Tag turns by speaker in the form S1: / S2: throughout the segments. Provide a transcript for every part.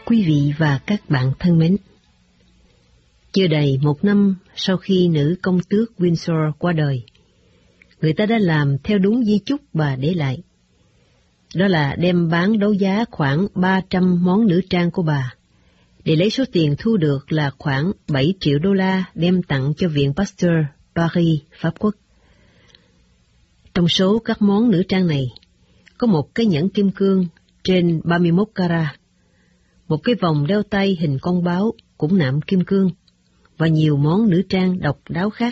S1: Quý vị và các bạn thân mến, chưa đầy một năm sau khi nữ công tước Windsor qua đời, người ta đã làm theo đúng di chúc bà để lại. Đó là đem bán đấu giá khoảng 300 món nữ trang của bà, để lấy số tiền thu được là khoảng 7 triệu đô la đem tặng cho Viện Pasteur, Paris, Pháp Quốc. Trong số các món nữ trang này, có một cái nhẫn kim cương trên 31 carat, một cái vòng đeo tay hình con báo cũng nạm kim cương, và nhiều món nữ trang độc đáo khác.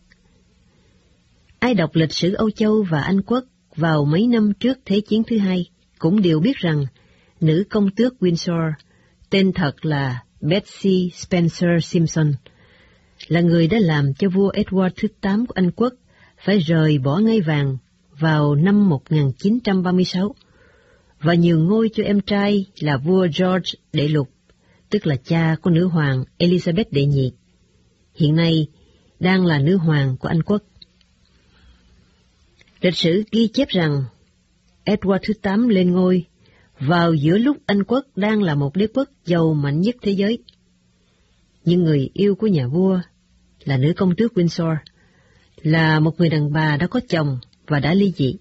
S1: Ai đọc lịch sử Âu Châu và Anh Quốc vào mấy năm trước Thế chiến thứ hai cũng đều biết rằng nữ công tước Windsor, tên thật là Betsy Spencer Simpson, là người đã làm cho vua Edward thứ 8 của Anh Quốc phải rời bỏ ngai vàng vào năm 1936, và nhường ngôi cho em trai là vua George đệ lục, tức là cha của nữ hoàng Elizabeth đệ nhị, hiện nay đang là nữ hoàng của Anh Quốc. Lịch sử ghi chép rằng Edward thứ 8 lên ngôi vào giữa lúc Anh Quốc đang là một đế quốc giàu mạnh nhất thế giới. Nhưng người yêu của nhà vua là nữ công tước Windsor, là một người đàn bà đã có chồng và đã ly dị.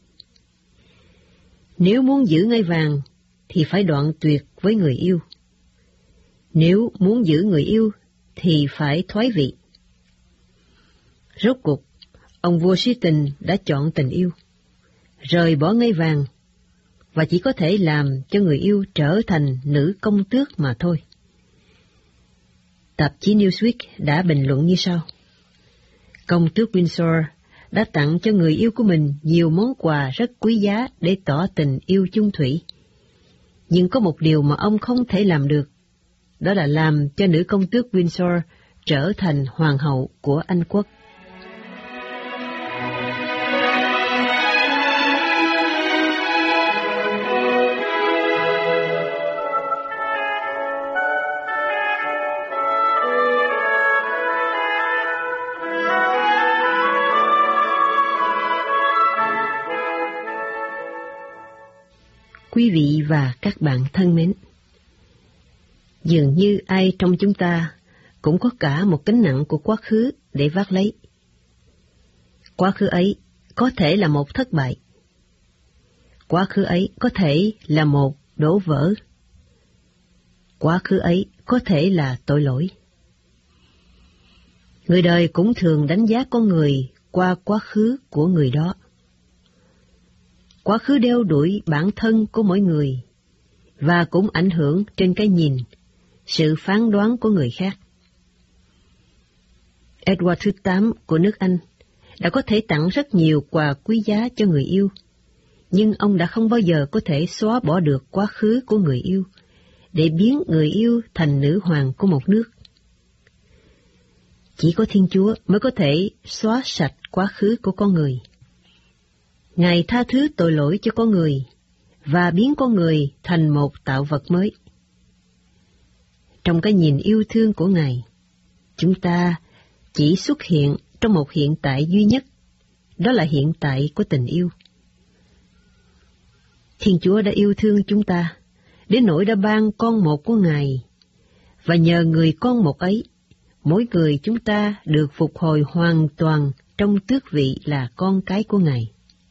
S1: Nếu muốn giữ ngai vàng thì phải đoạn tuyệt với người yêu. Nếu muốn giữ người yêu thì phải thoái vị. Rốt cuộc, ông vua si tình đã chọn tình yêu, rời bỏ ngai vàng, và chỉ có thể làm cho người yêu trở thành nữ công tước mà thôi. Tạp chí Newsweek đã bình luận như sau: Công tước Windsor đã tặng cho người yêu của mình nhiều món quà rất quý giá để tỏ tình yêu chung thủy. Nhưng có một điều mà ông không thể làm được, đó là làm cho nữ công tước Windsor trở thành hoàng hậu của Anh Quốc. Quý vị và các bạn thân mến, dường như ai trong chúng ta cũng có cả một gánh nặng của quá khứ để vác lấy. Quá khứ ấy có thể là một thất bại. Quá khứ ấy có thể là một đổ vỡ. Quá khứ ấy có thể là tội lỗi. Người đời cũng thường đánh giá con người qua quá khứ của người đó. Quá khứ đeo đuổi bản thân của mỗi người, và cũng ảnh hưởng trên cái nhìn, sự phán đoán của người khác. Edward thứ 8 của nước Anh đã có thể tặng rất nhiều quà quý giá cho người yêu, nhưng ông đã không bao giờ có thể xóa bỏ được quá khứ của người yêu, để biến người yêu thành nữ hoàng của một nước. Chỉ có Thiên Chúa mới có thể xóa sạch quá khứ của con người. Ngài tha thứ tội lỗi cho con người và biến con người thành một tạo vật mới. Trong cái nhìn yêu thương của Ngài, chúng ta chỉ xuất hiện trong một hiện tại duy nhất, đó là hiện tại của tình yêu. Thiên Chúa đã yêu thương chúng ta, đến nỗi đã ban con một của Ngài, và nhờ người con một ấy, mỗi người chúng ta được phục hồi hoàn toàn trong tước vị là con cái của Ngài.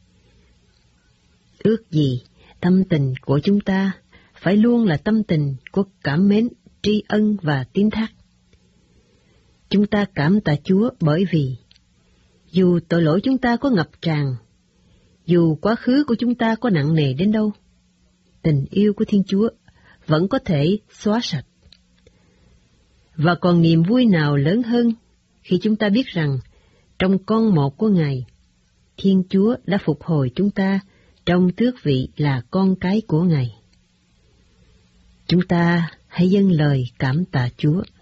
S1: Ước gì tâm tình của chúng ta phải luôn là tâm tình của cảm mến, tri ân và tín thác. Chúng ta cảm tạ Chúa bởi vì dù tội lỗi chúng ta có ngập tràn, dù quá khứ của chúng ta có nặng nề đến đâu, tình yêu của Thiên Chúa vẫn có thể xóa sạch. Và còn niềm vui nào lớn hơn khi chúng ta biết rằng trong con một của Ngài, Thiên Chúa đã phục hồi chúng ta trong tước vị là con cái của Ngài. Chúng ta hãy dâng lời cảm tạ Chúa.